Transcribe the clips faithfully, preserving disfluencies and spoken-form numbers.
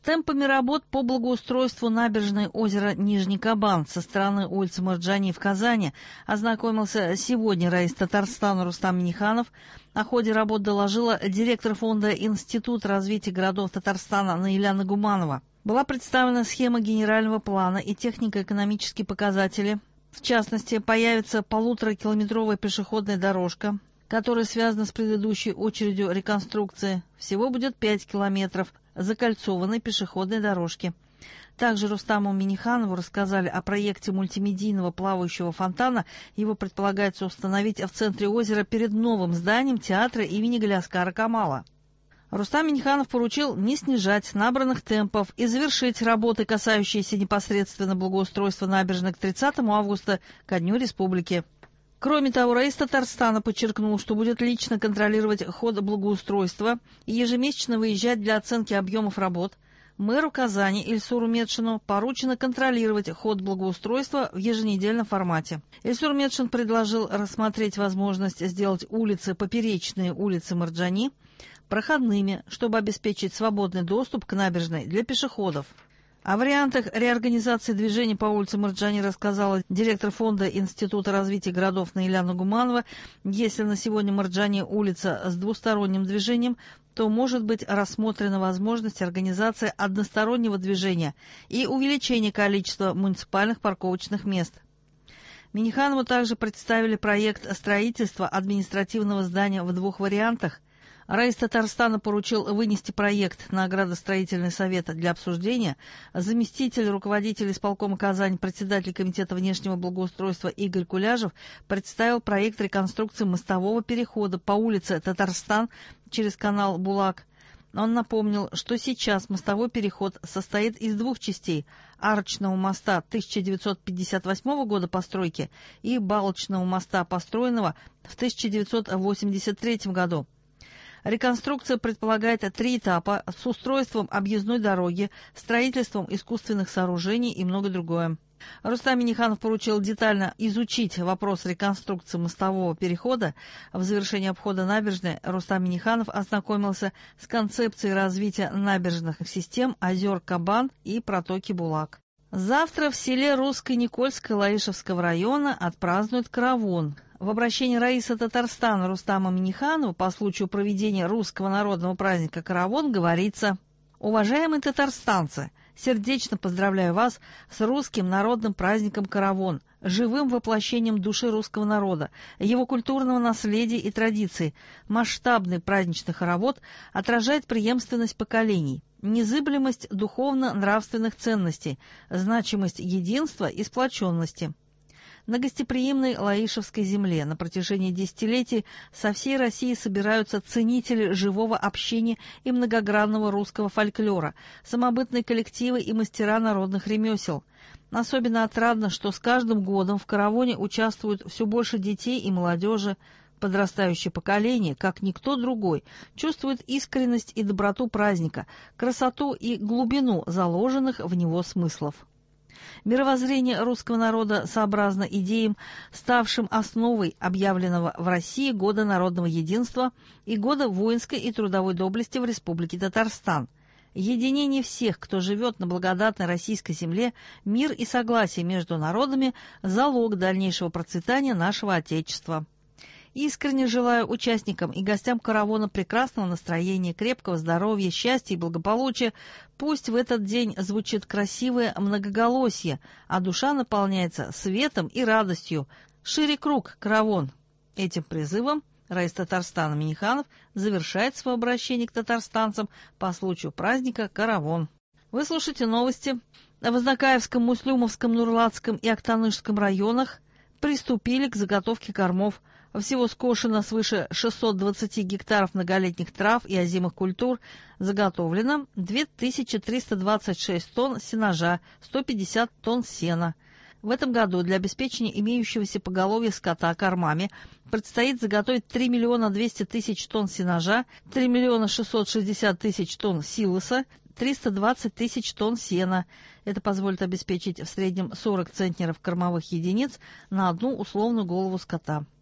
темпами работ по благоустройству набережной озера Нижний Кабан со стороны улицы Марджани в Казани ознакомился сегодня Раис Татарстана Рустам Минниханов. О ходе работ доложила директор фонда Института развития городов Татарстана Наиля Нагуманова. Была представлена схема генерального плана и технико-экономические показатели. В частности, появится полуторакилометровая пешеходная дорожка, которая связана с предыдущей очередью реконструкции. Всего будет пять километров закольцованной пешеходной дорожки. Также Рустаму Минниханову рассказали о проекте мультимедийного плавающего фонтана. Его предполагается установить в центре озера перед новым зданием театра имени Галяскара Камала. Рустам Минниханов поручил не снижать набранных темпов и завершить работы, касающиеся непосредственно благоустройства набережной к тридцатому августа, ко Дню Республики. Кроме того, Раис Татарстана подчеркнул, что будет лично контролировать ход благоустройства и ежемесячно выезжать для оценки объемов работ. Мэру Казани Ильсуру Метшину поручено контролировать ход благоустройства в еженедельном формате. Ильсур Метшин предложил рассмотреть возможность сделать улицы, поперечные улицы Марджани, проходными, чтобы обеспечить свободный доступ к набережной для пешеходов. О вариантах реорганизации движения по улице Марджани рассказала директор фонда Института развития городов Наиля Нагуманова. Если на сегодня Марджани улица с двусторонним движением, то может быть рассмотрена возможность организации одностороннего движения и увеличения количества муниципальных парковочных мест. Минниханову также представили проект строительства административного здания в двух вариантах. Раис Татарстана поручил вынести проект на градостроительный совет для обсуждения. Заместитель руководителя исполкома Казани, председатель комитета внешнего благоустройства Игорь Куляжев представил проект реконструкции мостового перехода по улице Татарстан через канал Булак. Он напомнил, что сейчас мостовой переход состоит из двух частей – арочного моста тысяча девятьсот пятьдесят восьмого года постройки и балочного моста, построенного в тысяча девятьсот восемьдесят третьем году. Реконструкция предполагает три этапа с устройством объездной дороги, строительством искусственных сооружений и многое другое. Рустам Минниханов поручил детально изучить вопрос реконструкции мостового перехода. В завершении обхода набережной Рустам Минниханов ознакомился с концепцией развития набережных систем озер Кабан и протоки Булак. Завтра в селе Русско-Никольское Лаишевского района отпразднуют Каравон. В обращении Раиса Татарстана Рустама Минниханова по случаю проведения русского народного праздника Каравон говорится: «Уважаемые татарстанцы, сердечно поздравляю вас с русским народным праздником Каравон, живым воплощением души русского народа, его культурного наследия и традиций. Масштабный праздничный хоровод отражает преемственность поколений, незыблемость духовно-нравственных ценностей, значимость единства и сплоченности». На гостеприимной Лаишевской земле на протяжении десятилетий со всей России собираются ценители живого общения и многогранного русского фольклора, самобытные коллективы и мастера народных ремесел. Особенно отрадно, что с каждым годом в Каравоне участвуют все больше детей и молодежи. Подрастающее поколение, как никто другой, чувствует искренность и доброту праздника, красоту и глубину заложенных в него смыслов. Мировоззрение русского народа сообразно идеям, ставшим основой объявленного в России Года народного единства и Года воинской и трудовой доблести в Республике Татарстан. Единение всех, кто живет на благодатной российской земле, мир и согласие между народами – залог дальнейшего процветания нашего Отечества. Искренне желаю участникам и гостям Каравона прекрасного настроения, крепкого здоровья, счастья и благополучия. Пусть в этот день звучит красивое многоголосие, а душа наполняется светом и радостью. Шире круг, Каравон! Этим призывом Раис Татарстана Минниханов завершает свое обращение к татарстанцам по случаю праздника Каравон. Вы слушаете новости. В Азнакаевском, Муслюмовском, Нурлатском и Актанышском районах приступили к заготовке кормов. Всего скошено свыше шестисот двадцати гектаров многолетних трав и озимых культур, заготовлено две тысячи триста двадцать шесть тонн сенажа, сто пятьдесят тонн сена. В этом году для обеспечения имеющегося поголовья скота кормами предстоит заготовить три миллиона двести тысяч тонн сенажа, три миллиона шестьсот шестьдесят тысяч тонн силоса, триста двадцать тысяч тонн сена. Это позволит обеспечить в среднем сорок центнеров кормовых единиц на одну условную голову скота.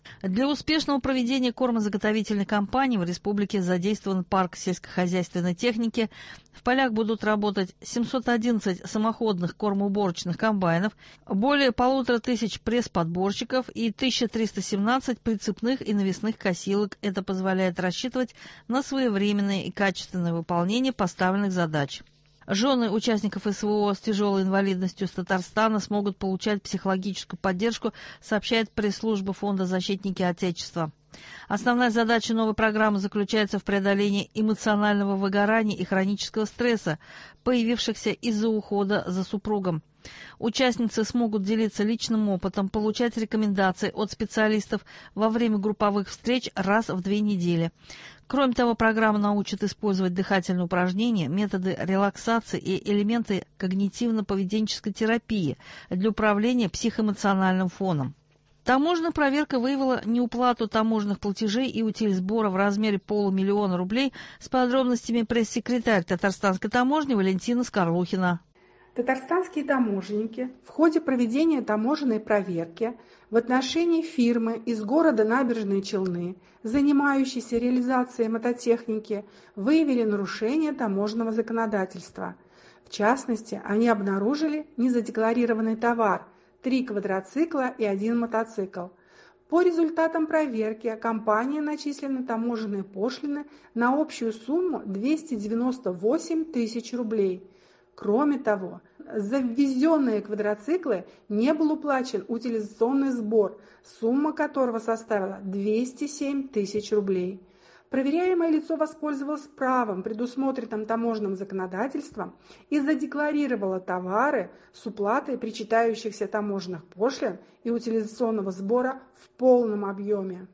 Для успешного проведения кормозаготовительной кампании в республике задействован парк сельскохозяйственной техники. В полях будут работать семьсот одиннадцать самоходных кормоуборочных комбайнов, более полутора тысяч пресс-подборщиков и тысяча триста семнадцать прицепных и навесных косилок. Это позволяет рассчитывать на своевременное и качественное выполнение поставленных задач. Жены участников СВО с тяжелой инвалидностью с Татарстана смогут получать психологическую поддержку, сообщает пресс-служба Фонда «Защитники Отечества». Основная задача новой программы заключается в преодолении эмоционального выгорания и хронического стресса, появившихся из-за ухода за супругом. Участницы смогут делиться личным опытом, получать рекомендации от специалистов во время групповых встреч раз в две недели. Кроме того, программа научит использовать дыхательные упражнения, методы релаксации и элементы когнитивно-поведенческой терапии для управления психоэмоциональным фоном. Таможенная проверка выявила неуплату таможенных платежей и утильсбора в размере полумиллиона рублей. С подробностями пресс-секретарь Татарстанской таможни Валентина Скорлухина. Татарстанские таможенники в ходе проведения таможенной проверки в отношении фирмы из города Набережные Челны, занимающейся реализацией мототехники, выявили нарушение таможенного законодательства. В частности, они обнаружили незадекларированный товар – три квадроцикла и один мотоцикл. По результатам проверки компания начислена таможенные пошлины на общую сумму двести девяносто восемь тысяч рублей. Кроме того, за ввезенные квадроциклы не был уплачен утилизационный сбор, сумма которого составила двести семь тысяч рублей. Проверяемое лицо воспользовалось правом, предусмотренным таможенным законодательством, и задекларировало товары с уплатой причитающихся таможенных пошлин и утилизационного сбора в полном объеме.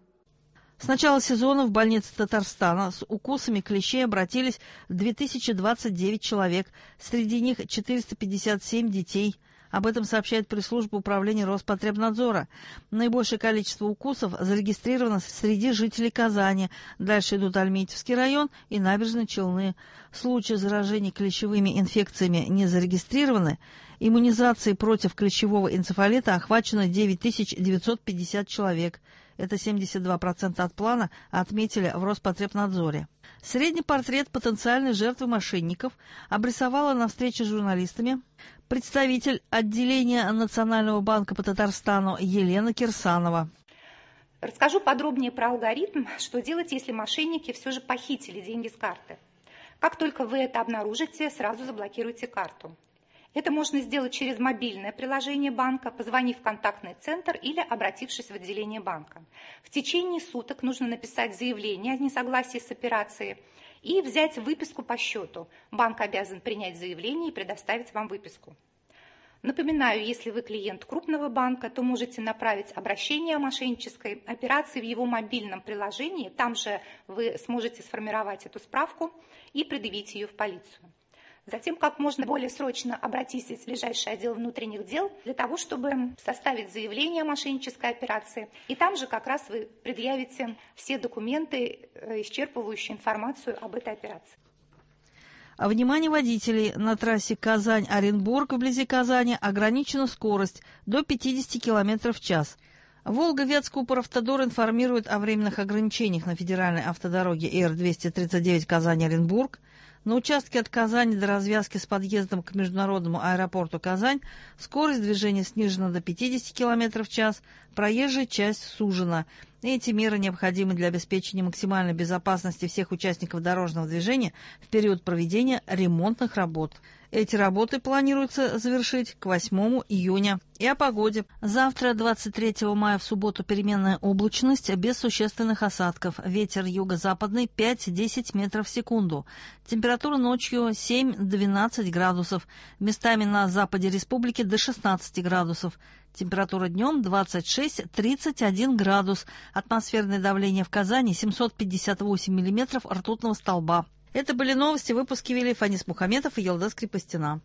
С начала сезона в больнице Татарстана с укусами клещей обратились две тысячи двадцать девять человек, среди них четыреста пятьдесят семь детей. Об этом сообщает пресс-служба управления Роспотребнадзора. Наибольшее количество укусов зарегистрировано среди жителей Казани. Дальше идут Альметьевский район и Набережные Челны. Случаи заражения клещевыми инфекциями не зарегистрированы. Иммунизацией против клещевого энцефалита охвачено девять тысяч девятьсот пятьдесят человек. Это семьдесят два процента от плана, отметили в Роспотребнадзоре. Средний портрет потенциальной жертвы мошенников обрисовала на встрече с журналистами представитель отделения Национального банка по Татарстану Елена Кирсанова. Расскажу подробнее про алгоритм, что делать, если мошенники все же похитили деньги с карты. Как только вы это обнаружите, сразу заблокируйте карту. Это можно сделать через мобильное приложение банка, позвонив в контактный центр или обратившись в отделение банка. В течение суток нужно написать заявление о несогласии с операцией и взять выписку по счету. Банк обязан принять заявление и предоставить вам выписку. Напоминаю, если вы клиент крупного банка, то можете направить обращение о мошеннической операции в его мобильном приложении. Там же вы сможете сформировать эту справку и предъявить ее в полицию. Затем, как можно более срочно обратитесь в ближайший отдел внутренних дел для того, чтобы составить заявление о мошеннической операции. И там же как раз вы предъявите все документы, исчерпывающие информацию об этой операции. Внимание водителей! На трассе Казань-Оренбург вблизи Казани ограничена скорость до пятидесяти километров в час. Волга-Вятскупоравтодор информирует о временных ограничениях на федеральной автодороге Р двести тридцать девять Казань-Оренбург. На участке от Казани до развязки с подъездом к международному аэропорту Казань скорость движения снижена до пятидесяти километров в час, проезжая часть сужена. Эти меры необходимы для обеспечения максимальной безопасности всех участников дорожного движения в период проведения ремонтных работ. Эти работы планируется завершить к восьмому июня. И о погоде. Завтра, двадцать третьего мая, в субботу, переменная облачность без существенных осадков. Ветер юго-западный пять-десять метров в секунду. Температура ночью семь-двенадцать градусов. Местами на западе республики до шестнадцати градусов. Температура днем двадцать шесть-тридцать один градус. Атмосферное давление в Казани семьсот пятьдесят восемь миллиметров ртутного столба. Это были новости. Выпуски вели Фанис Мухаметов и Елдас Крепостина.